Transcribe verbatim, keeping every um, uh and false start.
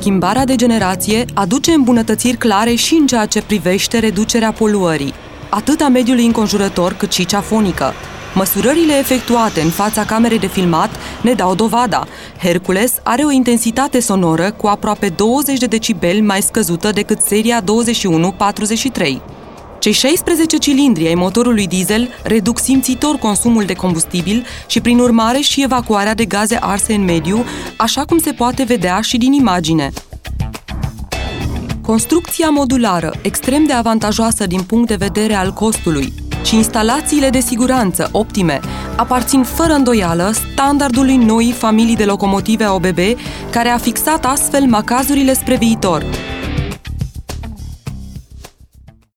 schimbarea de generație aduce îmbunătățiri clare și în ceea ce privește reducerea poluării, atât a mediului înconjurător cât și cea fonică. Măsurările efectuate în fața camerei de filmat ne dau dovada. Hercules are o intensitate sonoră cu aproape douăzeci de decibeli mai scăzută decât seria douăzeci și unu patruzeci și trei. Cei șaisprezece cilindri ai motorului diesel reduc simțitor consumul de combustibil și, prin urmare, și evacuarea de gaze arse în mediu, așa cum se poate vedea și din imagine. Construcția modulară, extrem de avantajoasă din punct de vedere al costului, și instalațiile de siguranță optime aparțin fără îndoială standardului noii familii de locomotive A O B B, care a fixat astfel macazurile spre viitor.